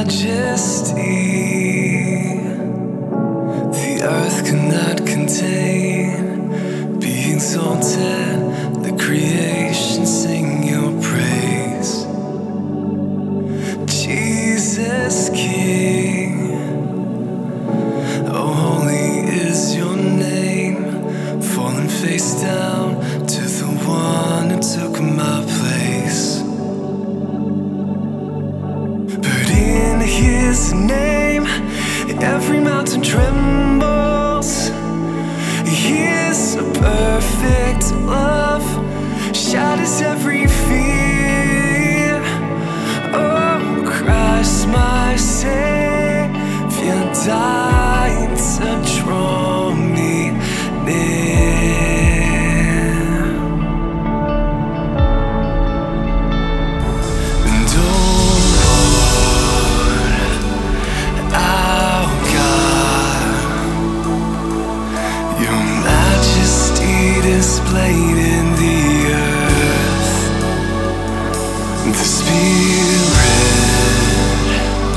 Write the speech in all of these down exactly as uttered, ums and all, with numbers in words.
majesty, the earth cannot contain. Be exalted, the creation sing your praise. Jesus King, oh holy is your name. Falling face down to the one who took my place. But in his name, every mountain trembles. His perfect love shatters every fear. Oh, Christ, my Savior, died to draw me near. And oh Lord, our God, your majesty displayed in the earth. The Spirit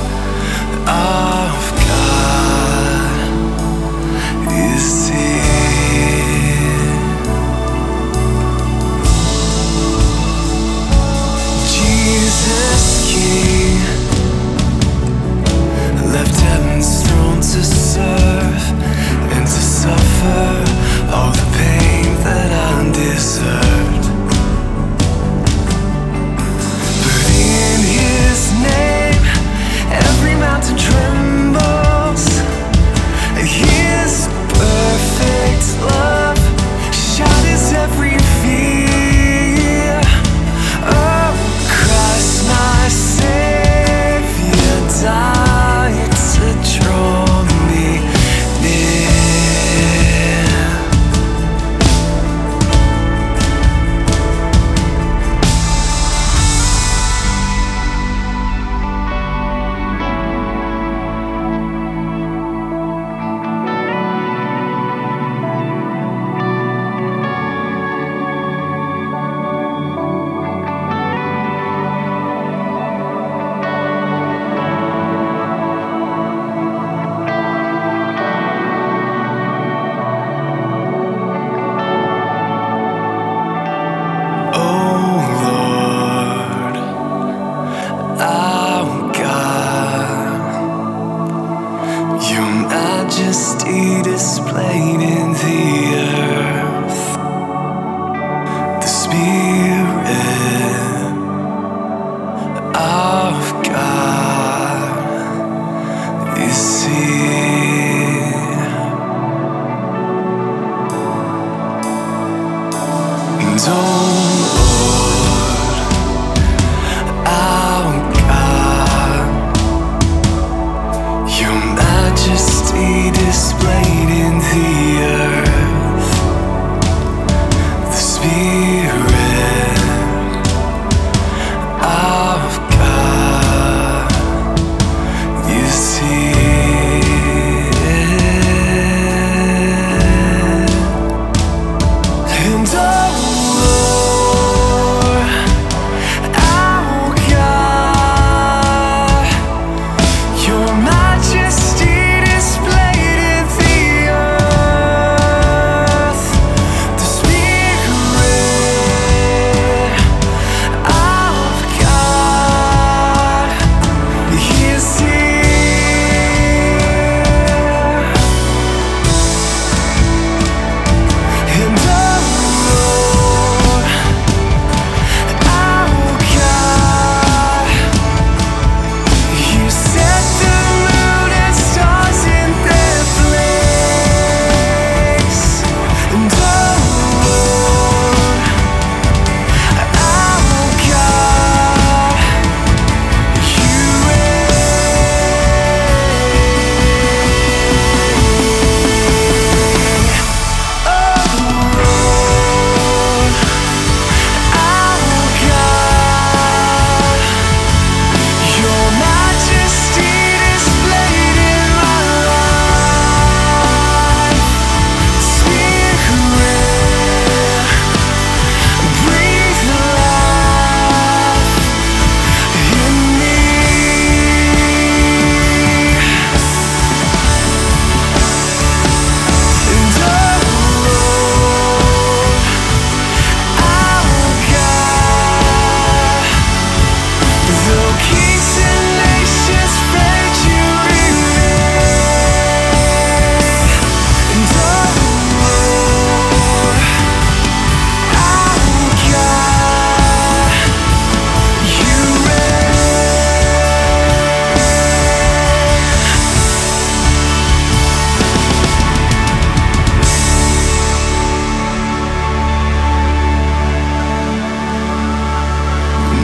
of God is here. Jesus King left heaven's throne to serve and to suffer all the pain that I deserved. But in his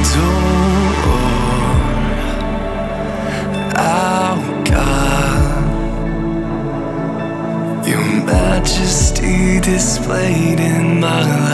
adore our God, your majesty displayed in my life.